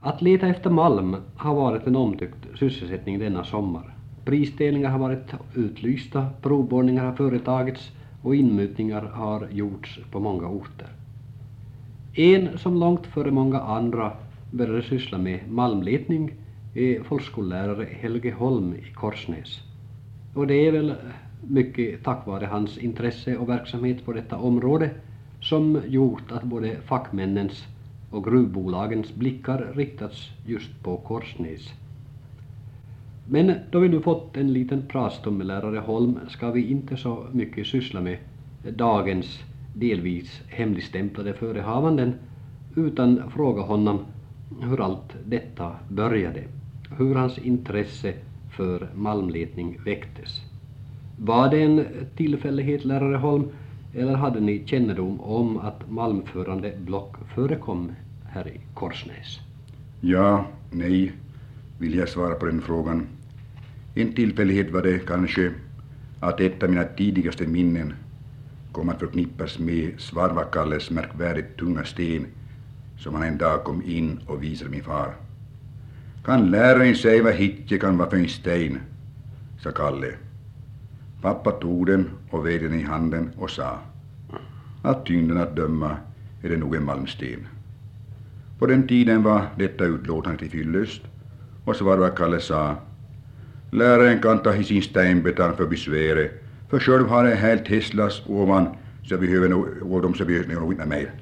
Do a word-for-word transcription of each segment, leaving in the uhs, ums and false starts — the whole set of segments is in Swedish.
Att leta efter malm har varit en omtyckt sysselsättning denna sommar. Prisdelningar har varit utlysta, provborrningar har företagits och inmutningar har gjorts på många orter. En som långt före många andra började syssla med malmletning är folkskollärare Helge Holm i Korsnäs. Och det är väl mycket tack vare hans intresse och verksamhet på detta område som gjort att både fackmännens och gruvbolagens blickar riktats just på Korsnäs. Men då vi nu fått en liten prastummelärare Holm ska vi inte så mycket syssla med dagens delvis hemligstämplade förehavanden utan fråga honom hur allt detta började, hur hans intresse för malmletning väcktes. Var det en tillfällighet, lärare Holm, eller hade ni kännedom om att malmförande block förekom här i Korsnäs? Ja, nej, vill jag svara på den frågan. En tillfällighet var det kanske att ett av mina tidigaste minnen kom att förknippas med Svarvakalles märkvärdigt tunga sten som han en dag kom in och visade min far. Kan läraren säga vad hitje kan vara för en sten, sa Kalle. Pappa tog den och vägde den i handen och sa att tyngden att döma är det nog en malmsten. På den tiden var detta utlåtande till fyllest och Svarvakalle sa läraren kan ta i sin stenbetan för besväret, för själv har jag helt hässlas ovan så behöver nog och de så behöver nog inte mer.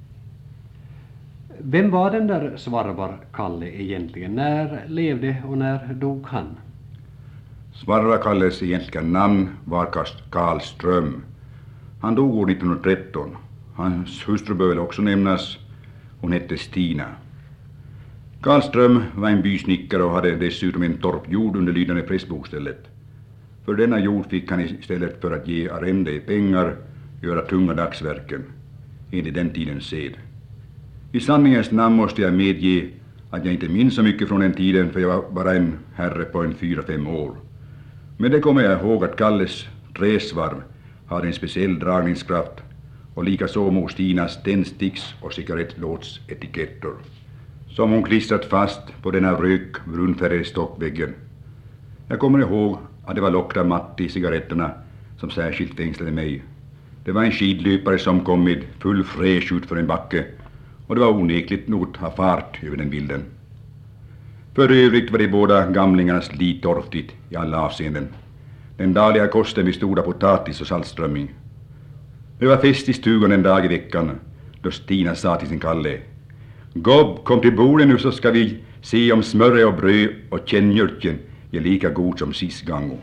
Vem var den där Svarvar-Kalle egentligen? När levde och när dog han? Svarvakalles egentliga namn var Karl Ström. Han dog år nittonhundratretton. Hans hustru bör väl också nämnas. Hon hette Stina. Karl Ström var en bysnickare och hade dessutom en torpjord under lydande prästbostället. För denna jord fick han istället för att ge arrende i pengar göra tunga dagsverken, enligt den tidens sed. I sanningens namn måste jag medge att jag inte minns så mycket från den tiden, för jag var bara en herre på en fyra, fem år. Men det kommer jag ihåg att Kalles träsvarv hade en speciell dragningskraft och likaså mor Stinas tändsticks- och cigarettlåtsetiketter som hon klistrat fast på den av rök brunfärgade stockväggen. Jag kommer ihåg att det var Lokta Matti cigaretterna som särskilt fängslade mig. Det var en skidlöpare som kom med full fräsch ut för en backe och det var onekligt något av fart över den bilden. För övrigt var de båda gamlingarna slitorftigt i alla avseenden. Den dagliga kosten bestod av potatis och saltströmming. Det var fest i stugan en dag i veckan då Stina sa till sin Kalle: Gobb, kom till bordet nu så ska vi se om smörre och bröd och kännmjölken är lika god som sist gång.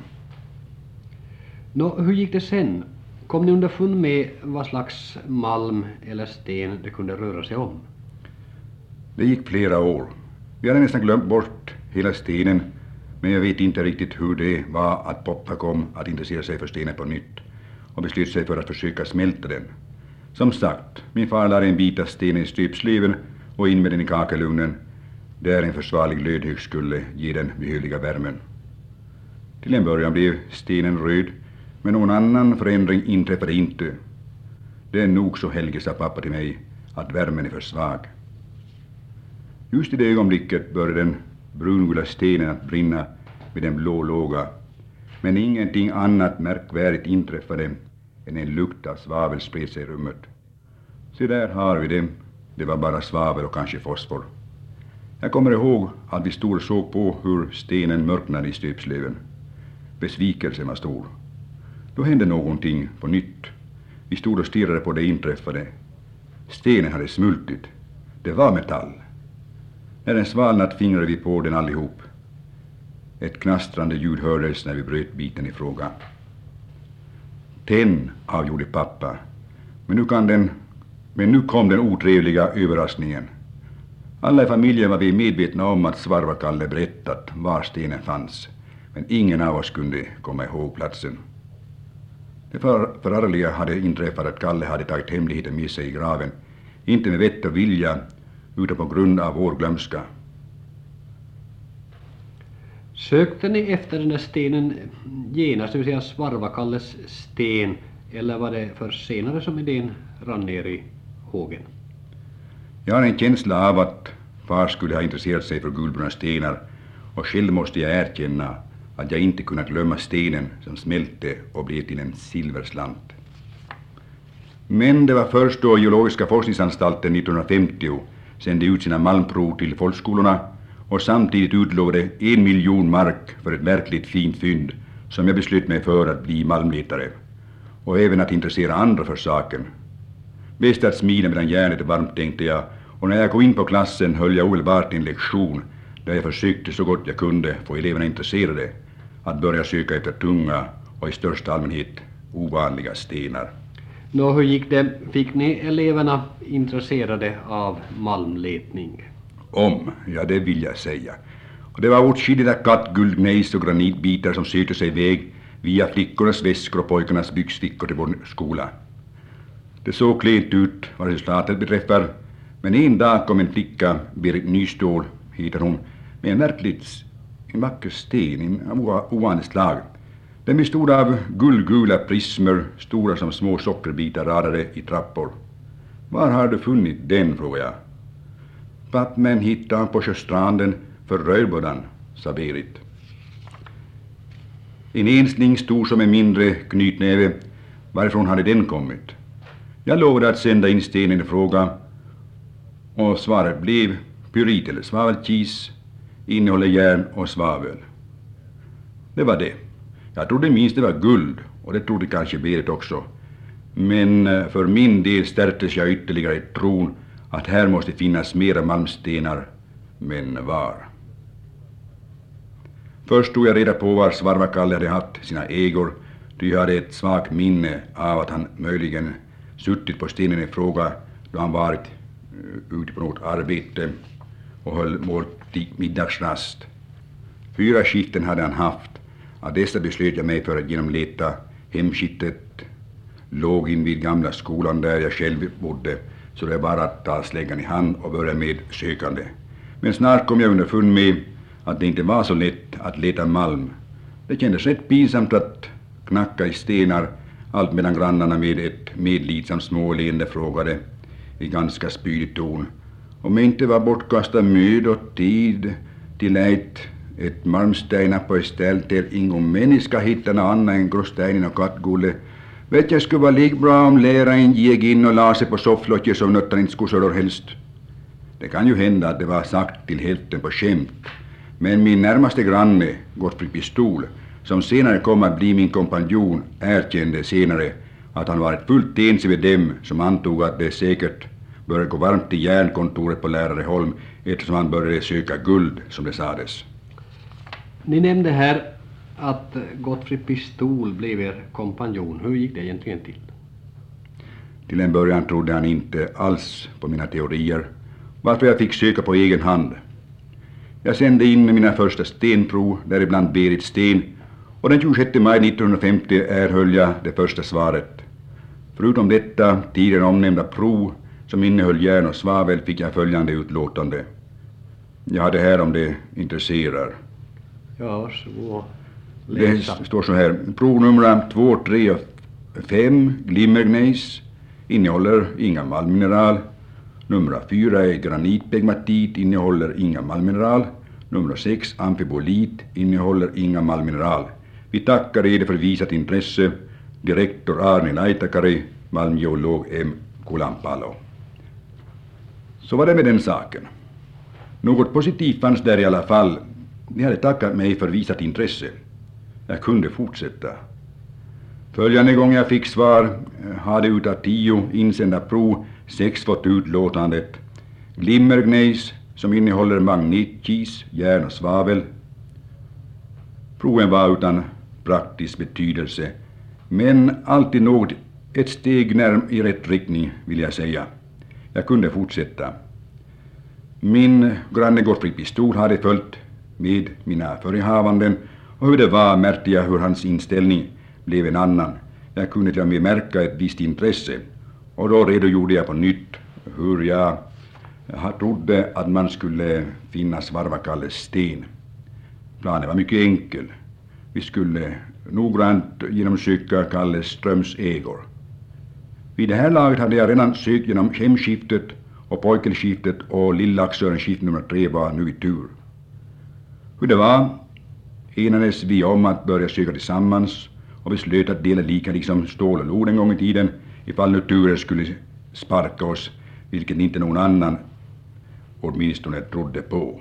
Nå, hur gick det sen? Kom ni underfund med vad slags malm eller sten det kunde röra sig om? Det gick flera år. Vi hade nästan glömt bort hela stenen, men jag vet inte riktigt hur det var att pappa kom att intressera sig för stenen på nytt och beslöt sig för att försöka smälta den. Som sagt, min far lade en bit av stenen i strypsleven och in med den i kakelugnen, där en försvarlig glödhög skulle ge den behövliga värmen. Till en början blev stenen röd, men någon annan förändring inträffade inte. Det är nog så, Helge, sa pappa till mig, att värmen är för svag. Just i det ögonblicket började den brungula stenen att brinna med den blå låga, men ingenting annat märkvärdigt inträffade än en lukt av svavel spred sig i rummet. Så där har vi det. Det var bara svavel och kanske fosfor. Jag kommer ihåg att vi stod och såg på hur stenen mörknade i strypsleven. Besvikelsen var stor. Då hände någonting på nytt. Vi stod och stirrade på det inträffade. Stenen hade smultit. Det var metall. När den svalnat fingrade vi på den allihop. Ett knastrande ljud hördes när vi bröt biten i fråga. Tenn, avgjorde pappa. Men nu, kan den, men nu kom den otrevliga överraskningen. Alla i familjen var vi medvetna om att Svarvakalle berättat var stenen fanns. Men ingen av oss kunde komma ihåg platsen. Det för, förargliga hade inträffat att Kalle hade tagit hemligheten med sig i graven. Inte med vett och vilja, utan på grund av vår glömska. Sökte ni efter den där stenen genast, det vill säga Svarvakalles sten, eller var det för senare som idén rann ner i hågen? Jag har en känsla av att Far skulle ha intresserat sig för guldbruna stenar och själv måste jag erkänna att jag inte kunnat glömma stenen som smälte och blev till en silverslant. Men det var först då Geologiska forskningsanstalten nittonhundrafemtio sände ut sina malmprov till folkskolorna och samtidigt utlovade en miljon mark för ett verkligt fint fynd som jag beslöt mig för att bli malmletare och även att intressera andra för saken. Bäst att smida medan järnet är varmt, tänkte jag, och när jag kom in på klassen höll jag omedelbart en lektion där jag försökte så gott jag kunde få eleverna intresserade att börja söka efter tunga och i största allmänhet ovanliga stenar. Nå, hur gick det? Fick ni eleverna intresserade av malmletning? Om, ja det vill jag säga. Och det var åtskilliga kattguld, gnejs och granitbitar som sökte sig väg via flickornas väskor och pojkarnas byxfickor till vår skola. Det såg klent ut vad resultatet beträffar, men en dag kom en flicka, Berit Nystål heter hon, med en verkligt en vacker sten av ovanligt slag. Den bestod av guldgula prismer, stora som små sockerbitar radade i trappor. Var har du funnit den, frågade jag. Pappmän hittade på sjöstranden för rörbådan, sa Berit. En ensling stor som en mindre knytnäve, varifrån hade den kommit? Jag lovade att sända in stenen i fråga och svaret blev pyrit eller svavelkis, innehåller järn och svavel. Det var det. Jag trodde minst det var guld och det trodde kanske Berit också. Men för min del stärktes jag ytterligare i tron att här måste finnas mera malmstenar, men var? Först tog jag reda på var Svarvakalle hade haft sina ägor, ty jag hade ett svagt minne av att han möjligen suttit på stenen i fråga då han varit ute på något arbete och höll måltid middagsrast. Fyra skiften hade han haft. Av dessa beslöt jag mig för att genomleta hemskiftet. Låg in vid gamla skolan där jag själv bodde, så det var bara att ta släggan i hand och börja med sökande. Men snart kom jag underfund med att det inte var så lätt att leta malm. Det kändes rätt pinsamt att knacka i stenar, allt medan grannarna med ett medlidsamt småleende frågade i ganska spydig ton om det inte var bortkastad möd och tid till ett, ett malmsteina på ett ställ där ingen människa hittade något annat än gråsteinen och kattgulle. Vet jag skulle vara lika bra om läraren gick in och la sig på sofflocket så nöttan inte skulle så helst. Det kan ju hända att det var sagt till hälften på skämt, men min närmaste granne, Gottfrid Pistol, som senare kom att bli min kompanjon, erkände senare att han varit fullt ense med dem som antog att det säkert började gå varmt i järnkontoret på Lärareholm eftersom han började söka guld, som det sades. Ni nämnde här att Gottfrid Pistol blev er kompanjon. Hur gick det egentligen till? Till en början trodde han inte alls på mina teorier, varför jag fick söka på egen hand. Jag sände in mina första stenprov, däribland Berit sten, och den tjugosjätte maj nittonhundrafemtio erhöll jag det första svaret. Förutom detta tidigare omnämnda prov som innehöll järn och svavel fick jag följande utlåtande. Jag hade här om det intresserar. Ja, så det står så här. Provnummer två, tre och fem, glimmergnejs, innehåller inga malmmineral. Nummer fyra är granitpegmatit, innehåller inga malmmineral. Nummer sex, amfibolit, innehåller inga malmmineral. Vi tackar er för visat intresse. Direktor Arne Laitakari, malmgeolog M. Kulampalo. Så var det med den saken. Något positivt fanns där i alla fall. De hade tackat mig för visat intresse. Jag kunde fortsätta. Följande gång jag fick svar hade utav tio insända prov sex fått utlåtandet. Glimmergnejs som innehåller magnetkis, järn och svavel. Proven var utan praktisk betydelse, men alltid något ett steg närm i rätt riktning, vill jag säga. Jag kunde fortsätta. Min granne Gottfrid Pistol hade följt med mina förehavanden, och hur det var märkte jag hur hans inställning blev en annan. Jag kunde till och med märka ett visst intresse, och då redogjorde jag på nytt hur jag trodde att man skulle finna Svarvakalles sten. Planen var mycket enkel. Vi skulle noggrant genomsöka Kalles Ströms ägor. Vid det här laget hade jag redan sökt genom hemskiftet och pojkelskiftet och Lillaxören skift nummer tre var nu i tur. Hur det var enades vi om att börja söka tillsammans och beslöt att dela lika liksom stål och lod en gång i tiden ifall nu turen skulle sparka oss, vilket inte någon annan åtminstone trodde på.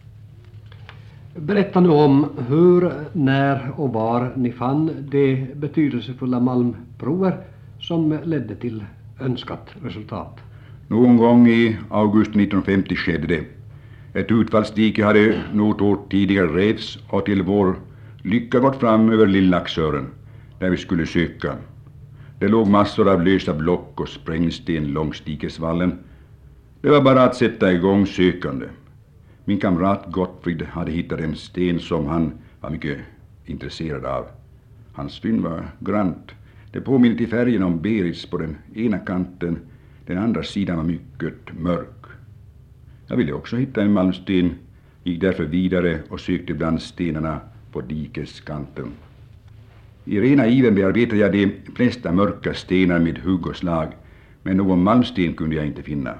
Berätta nu om hur, när och var ni fann de betydelsefulla malmprover som ledde till önskat resultat. Någon gång i augusti nittonhundrafemtio skedde det. Ett utfallsdike hade något år tidigare revs och till vår lycka gått fram över Lillaxören där vi skulle söka. Det låg massor av lösa block och sprängsten långs dikesvallen. Det var bara att sätta igång sökande. Min kamrat Gottfrid hade hittat en sten som han var mycket intresserad av. Hans fynd var grant. Det påminner till färgen om berits på den ena kanten. Den andra sidan var mycket mörk. Jag ville också hitta en malmsten, gick därför vidare och sökte bland stenarna på dikeskanten. I rena iven bearbetade jag de flesta mörka stenar med hugg och slag, men någon malmsten kunde jag inte finna.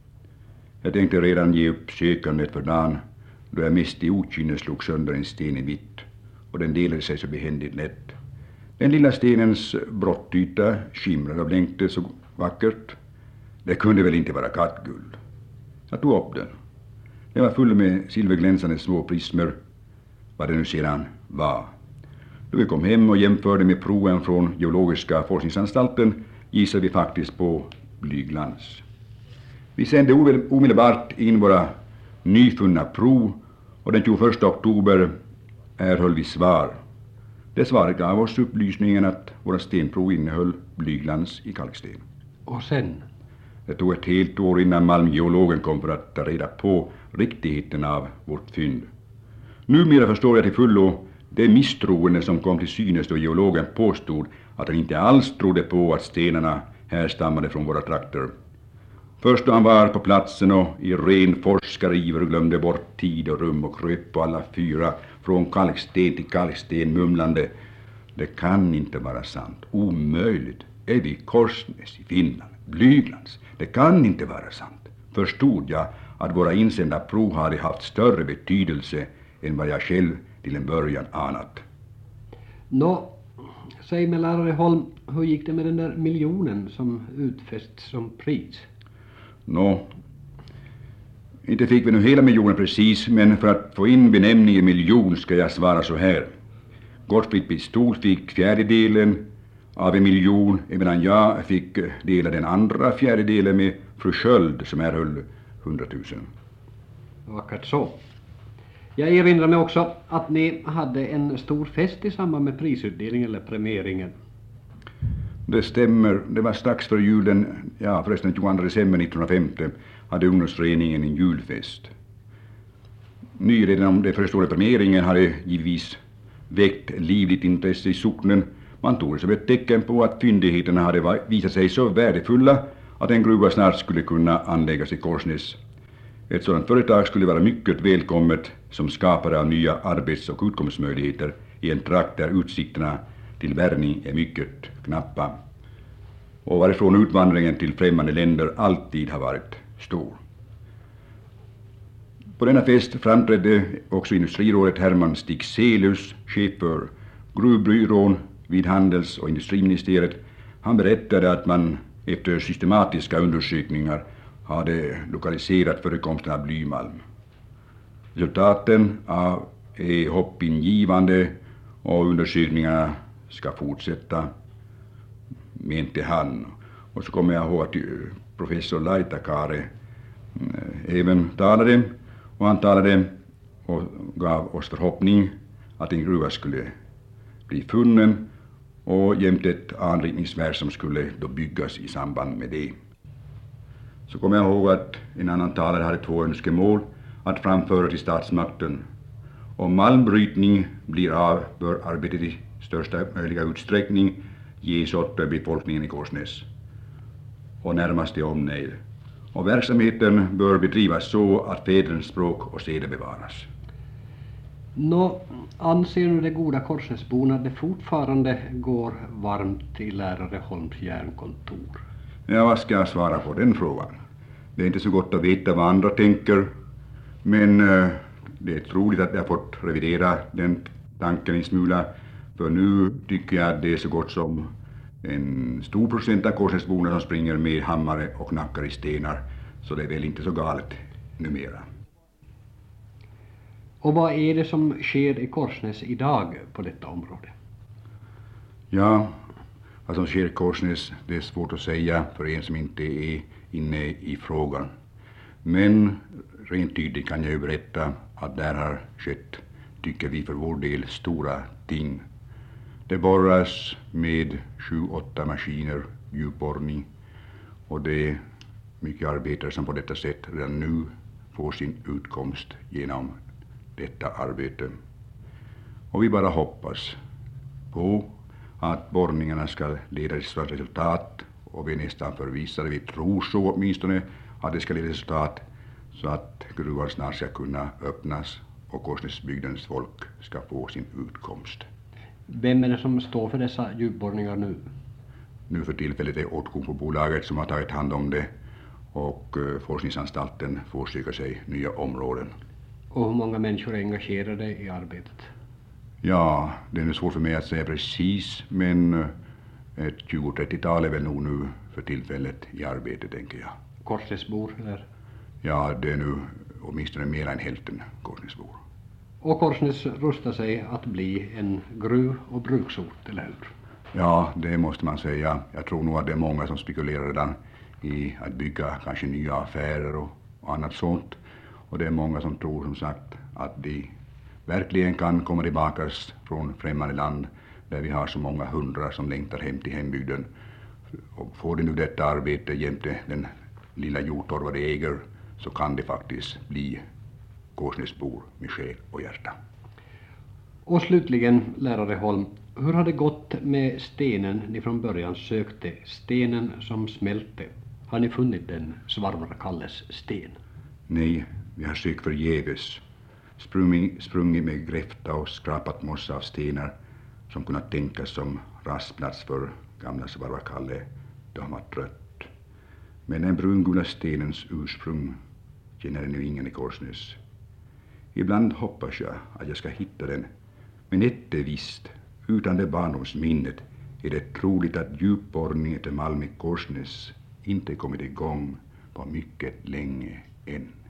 Jag tänkte redan ge upp sökandet för dagen, då jag mest i okynne slog sönder en sten i vitt, och den delade sig så behändigt lätt. Den lilla stenens brottyta skimrade och blänkte så vackert. Det kunde väl inte vara kattguld. Jag tog upp den. Den var full med silverglänsande små prismer, vad det nu sedan var. Då vi kom hem och jämförde med proven från Geologiska forskningsanstalten gissade vi faktiskt på blyglans. Vi sände omedelbart in våra nyfunna prov och den tjugoförsta oktober erhöll vi svar. Det svaret gav oss upplysningen att våra stenprov innehöll blyglans i kalksten. Och sen? Det tog ett helt år innan malmgeologen kom för att ta reda på riktigheten av vårt fynd. Numera förstår jag till fullo det misstroende som kom till synes då geologen påstod att han inte alls trodde på att stenarna härstammade från våra trakter. Först då han var på platsen och i ren forskariver glömde bort tid och rum och kröp på alla fyra från kalksten till kalksten mumlande. Det kan inte vara sant. Omöjligt. Är vi Korsnäs i Finland? Blyglans. Det kan inte vara sant. Förstod jag att våra insända prov hade haft större betydelse än vad jag själv till en början anat. Nå, säg mig lärare Holm, hur gick det med den där miljonen som utfästs som pris? Nå, inte fick vi nu hela miljonen precis, men för att få in benämningen miljon ska jag svara så här. Gottfrid Pistol fick fjärdedelen av en miljon, medan jag fick dela den andra fjärdedelen med fru Sköld som erhöll hundratusen. Vackert så. Jag erinrar mig också att ni hade en stor fest i samband med prisutdelningen eller premieringen. Det stämmer. Det var strax för julen, ja förresten den tjugoandra december nittonhundrafemtio, hade ungdomsföreningen en julfest. Nyheten om det förestående premieringen hade givetvis väckt livligt intresse i socknen. Man tog det som ett tecken på att fyndigheterna hade visat sig så värdefulla att en gruva snart skulle kunna anläggas i Korsnäs. Ett sådant företag skulle vara mycket välkommet som skapare av nya arbets- och utkomstmöjligheter i en trakt där utsikterna till värvning är mycket knappa och varifrån utvandringen till främmande länder alltid har varit stor. På denna fest framträdde också industrirådet Herman Stig-Selus, chef för gruvbyrån vid Handels- och industriministeriet. Han berättade att man efter systematiska undersökningar hade lokaliserat förekomsten av blymalm. Resultaten är hoppingivande och undersökningarna ska fortsätta, mente han. Och så kommer jag ihåg att professor Laitakare även talade, och han talade och gav oss förhoppning att en gruva skulle bli funnen och jämte ett anrikningsverk som skulle då byggas i samband med det. Så kommer jag ihåg att en annan talare hade två önskemål att framföra till statsmakten. Om malmbrytning blir av bör arbetet i största möjliga utsträckning ges åt befolkningen i Korsnäs och närmaste omnejd. Och verksamheten bör bedrivas så att fäderns språk och seder bevaras. Nå, anser nu de goda Korsnäsborna att det fortfarande går varmt i lärare Holms järnkontor? Ja, vad ska jag svara på den frågan? Det är inte så gott att veta vad andra tänker, men eh, det är troligt att jag har fått revidera den tanken en smula, för nu tycker jag att det är så gott som en stor procent av Korsnäsborna som springer med hammare och nackar i stenar, så det är väl inte så galet numera. Och vad är det som sker i Korsnäs idag på detta område? Ja, vad som sker i Korsnäs, det är svårt att säga för en som inte är inne i frågan. Men rent tydligt kan jag ju berätta att där har skett, tycker vi för vår del, stora ting. Det borras med sju, åtta maskiner, djupborrning, och det är mycket arbetare som på detta sätt redan nu får sin utkomst genom detta arbete. Och vi bara hoppas på att borrningarna ska leda till sådant resultat, och vi är nästan förvissade, vi tror så åtminstone, att det ska leda till resultat så att gruvan snart ska kunna öppnas och Korsnäsbygdens folk ska få sin utkomst. Vem är det som står för dessa djupborrningar nu? Nu för tillfället är Outokumpu-bolaget som har tagit hand om det, och eh, forskningsanstalten får söka sig nya områden. Och hur många människor är engagerade i arbetet? Ja, det är nu svårt för mig att säga precis, men eh, ett tjugo trettiotal är väl nog nu för tillfället i arbete, tänker jag. Korsnäsbor eller? Ja, det är nu åtminstone mer än hälften Korsnäsbor. Och Korsnäs rustar sig att bli en gruv- och bruksort, eller hur? Ja, det måste man säga. Jag tror nog att det är många som spekulerar redan i att bygga kanske nya affärer och, och annat sånt. Och det är många som tror, som sagt, att de verkligen kan komma tillbaka från främmande land där vi har så många hundra som längtar hem till hembygden. Och får de nu detta arbete jämte den lilla jordtorva de äger, så kan det faktiskt bli Korsnäsbor med själ och hjärta. Och slutligen, lärare Holm, hur har det gått med stenen ni från början sökte? Stenen som smälte. Har ni funnit den, Svarvar Kalles sten? Nej, vi har sökt förgäves. Sprungit, sprungit med gräfta och skrapat mossa av stenar som kunnat tänkas som rastplats för gamla Svarvar Kalle då han var trött. Men den brungula stenens ursprung känner nu ingen i Korsnäs. Ibland hoppas jag att jag ska hitta den, men ett är visst, utan det barndomsminnet är det troligt att djupborrning efter malm i Korsnäs inte kommit igång på mycket länge än.